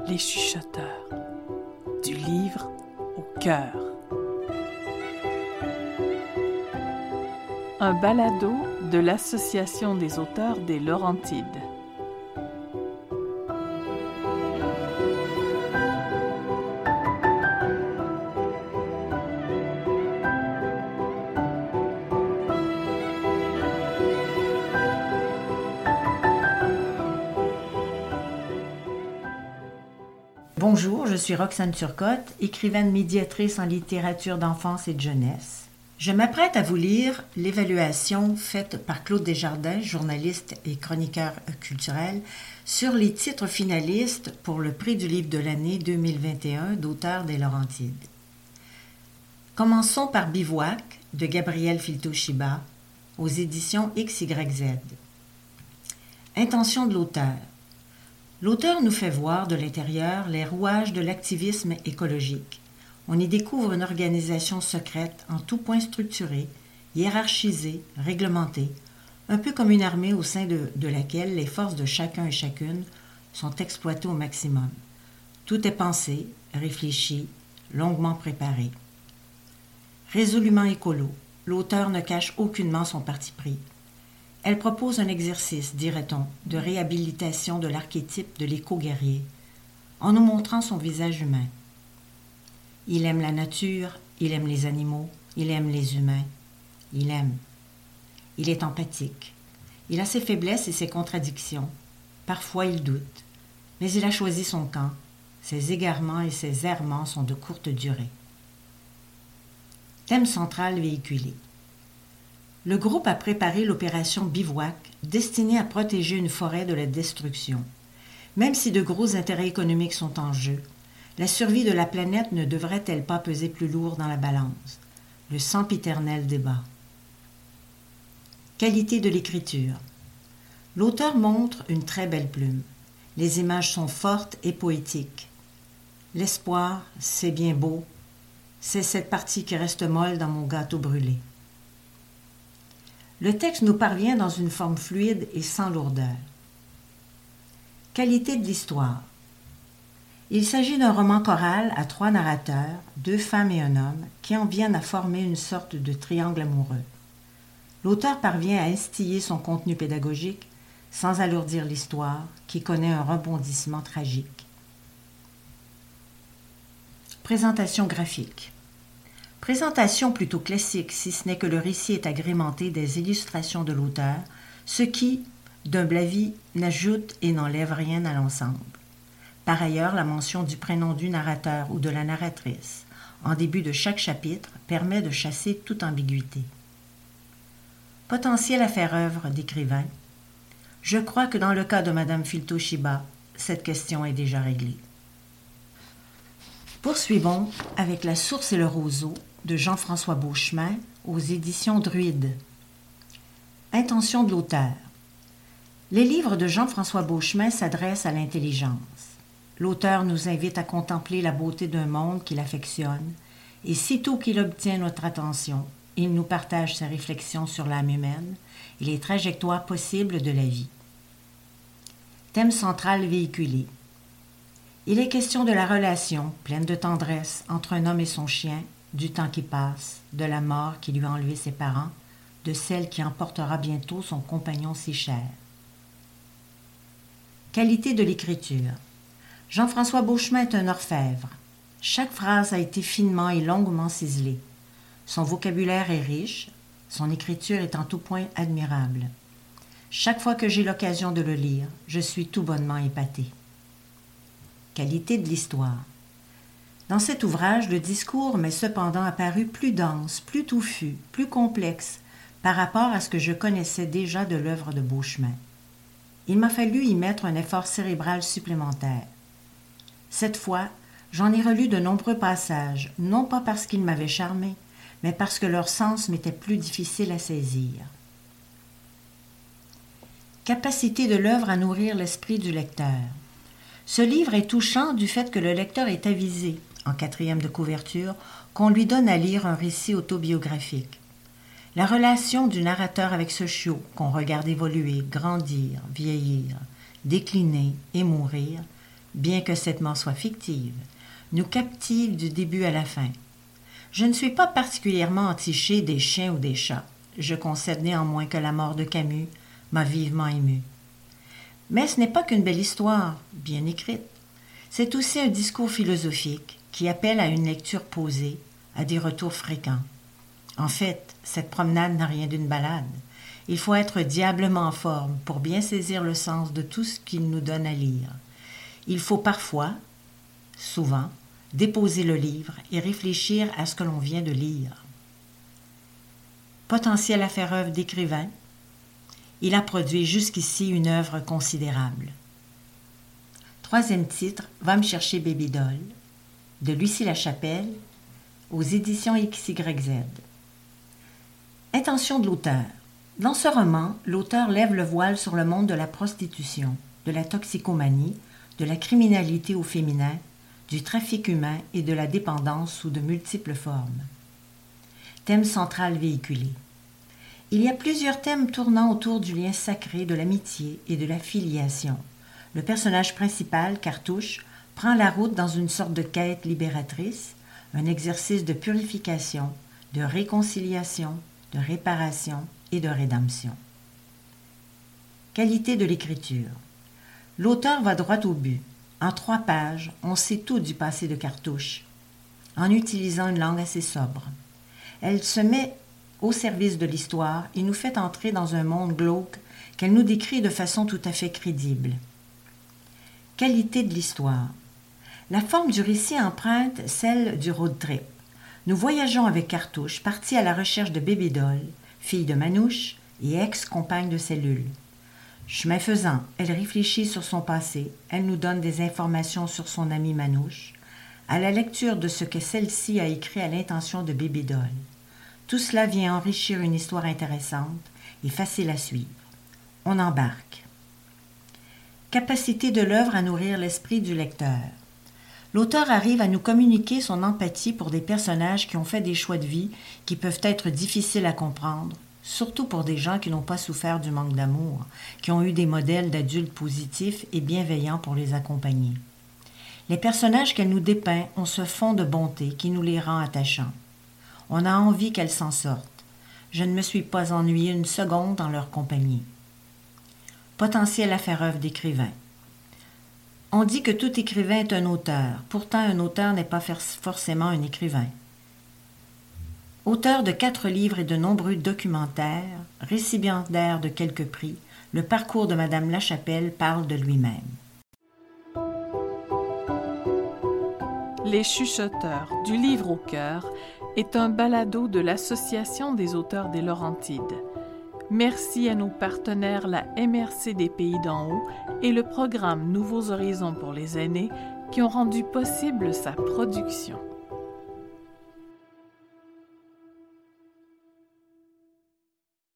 Les chuchoteurs, du livre au cœur. Un balado de l'Association des auteurs des Laurentides. Bonjour, je suis Roxane Turcotte, écrivaine médiatrice en littérature d'enfance et de jeunesse. Je m'apprête à vous lire l'évaluation faite par Claude Desjardins, journaliste et chroniqueur culturel, sur les titres finalistes pour le prix du livre de l'année 2021 d'auteurs des Laurentides. Commençons par Bivouac de Gabriel Filto-Chiba aux éditions XYZ. Intention de l'auteur. L'auteur nous fait voir de l'intérieur les rouages de l'activisme écologique. On y découvre une organisation secrète en tout point structurée, hiérarchisée, réglementée, un peu comme une armée au sein de laquelle les forces de chacun et chacune sont exploitées au maximum. Tout est pensé, réfléchi, longuement préparé. Résolument écolo, l'auteur ne cache aucunement son parti pris. Elle propose un exercice, dirait-on, de réhabilitation de l'archétype de l'éco-guerrier, en nous montrant son visage humain. Il aime la nature, il aime les animaux, il aime les humains, il aime. Il est empathique. Il a ses faiblesses et ses contradictions. Parfois il doute, mais il a choisi son camp. Ses égarements et ses errements sont de courte durée. Thème central véhiculé. Le groupe a préparé l'opération Bivouac, destinée à protéger une forêt de la destruction. Même si de gros intérêts économiques sont en jeu, la survie de la planète ne devrait-elle pas peser plus lourd dans la balance? Le sempiternel débat. Qualité de l'écriture. L'auteur montre une très belle plume. Les images sont fortes et poétiques. L'espoir, c'est bien beau. C'est cette partie qui reste molle dans mon gâteau brûlé. Le texte nous parvient dans une forme fluide et sans lourdeur. Qualité de l'histoire. Il s'agit d'un roman choral à 3 narrateurs, 2 femmes et un homme, qui en viennent à former une sorte de triangle amoureux. L'auteur parvient à instiller son contenu pédagogique sans alourdir l'histoire, qui connaît un rebondissement tragique. Présentation graphique. Présentation plutôt classique, si ce n'est que le récit est agrémenté des illustrations de l'auteur, ce qui, d'humble avis, n'ajoute et n'enlève rien à l'ensemble. Par ailleurs, la mention du prénom du narrateur ou de la narratrice en début de chaque chapitre permet de chasser toute ambiguïté. Potentiel à faire œuvre d'écrivain. Je crois que dans le cas de Madame Filto-Chiba, cette question est déjà réglée. Poursuivons avec La source et le roseau de Jean-François Beauchemin aux éditions Druide. Intention de l'auteur. Les livres de Jean-François Beauchemin s'adressent à l'intelligence. L'auteur nous invite à contempler la beauté d'un monde qu'il affectionne, et sitôt qu'il obtient notre attention, il nous partage ses réflexions sur l'âme humaine et les trajectoires possibles de la vie. Thème central véhiculé. Il est question de la relation, pleine de tendresse, entre un homme et son chien, du temps qui passe, de la mort qui lui a enlevé ses parents, de celle qui emportera bientôt son compagnon si cher. Qualité de l'écriture. Jean-François Beauchemin est un orfèvre. Chaque phrase a été finement et longuement ciselée. Son vocabulaire est riche, son écriture est en tout point admirable. Chaque fois que j'ai l'occasion de le lire, je suis tout bonnement épatée. Qualité de l'histoire. Dans cet ouvrage, le discours m'est cependant apparu plus dense, plus touffu, plus complexe par rapport à ce que je connaissais déjà de l'œuvre de Beauchemin. Il m'a fallu y mettre un effort cérébral supplémentaire. Cette fois, j'en ai relu de nombreux passages, non pas parce qu'ils m'avaient charmé, mais parce que leur sens m'était plus difficile à saisir. Capacité de l'œuvre à nourrir l'esprit du lecteur. Ce livre est touchant du fait que le lecteur est avisé, en 4e de couverture, qu'on lui donne à lire un récit autobiographique. La relation du narrateur avec ce chiot qu'on regarde évoluer, grandir, vieillir, décliner et mourir bien que cette mort soit fictive, nous captive du début à la fin. Je ne suis pas particulièrement entichée des chiens ou des chats. Je concède néanmoins que la mort de Camus m'a vivement émue. Mais ce n'est pas qu'une belle histoire, bien écrite. C'est aussi un discours philosophique qui appelle à une lecture posée, à des retours fréquents. En fait, cette promenade n'a rien d'une balade. Il faut être diablement en forme pour bien saisir le sens de tout ce qu'il nous donne à lire. Il faut parfois, souvent, déposer le livre et réfléchir à ce que l'on vient de lire. Potentiel à faire œuvre d'écrivain, il a produit jusqu'ici une œuvre considérable. Troisième titre, Va me chercher Baby Doll, de Lucie Lachapelle, aux éditions XYZ. Intention de l'auteur. Dans ce roman, l'auteur lève le voile sur le monde de la prostitution, de la toxicomanie, de la criminalité au féminin, du trafic humain et de la dépendance sous de multiples formes. Thème central véhiculé. Il y a plusieurs thèmes tournant autour du lien sacré de l'amitié et de la filiation. Le personnage principal, Cartouche, prend la route dans une sorte de quête libératrice, un exercice de purification, de réconciliation, de réparation et de rédemption. Qualité de l'écriture. L'auteur va droit au but. En 3 pages, on sait tout du passé de Cartouche, en utilisant une langue assez sobre. Elle se met au service de l'histoire et nous fait entrer dans un monde glauque qu'elle nous décrit de façon tout à fait crédible. Qualité de l'histoire. La forme du récit emprunte celle du road trip. Nous voyageons avec Cartouche, partie à la recherche de Baby Doll, fille de Manouche et ex-compagne de cellule. Chemin faisant, elle réfléchit sur son passé, elle nous donne des informations sur son amie Manouche, à la lecture de ce que celle-ci a écrit à l'intention de Baby Doll. Tout cela vient enrichir une histoire intéressante et facile à suivre. On embarque. Capacité de l'œuvre à nourrir l'esprit du lecteur. L'auteur arrive à nous communiquer son empathie pour des personnages qui ont fait des choix de vie qui peuvent être difficiles à comprendre, surtout pour des gens qui n'ont pas souffert du manque d'amour, qui ont eu des modèles d'adultes positifs et bienveillants pour les accompagner. Les personnages qu'elle nous dépeint ont ce fond de bonté qui nous les rend attachants. On a envie qu'elles s'en sortent. Je ne me suis pas ennuyée une seconde dans leur compagnie. Potentiel à faire œuvre d'écrivain. On dit que tout écrivain est un auteur. Pourtant, un auteur n'est pas forcément un écrivain. Auteur de 4 livres et de nombreux documentaires, récipiendaire de quelques prix, le parcours de Madame Lachapelle parle de lui-même. Les chuchoteurs du livre au cœur est un balado de l'Association des auteurs des Laurentides. Merci à nos partenaires la MRC des Pays d'en haut et le programme Nouveaux Horizons pour les aînés qui ont rendu possible sa production.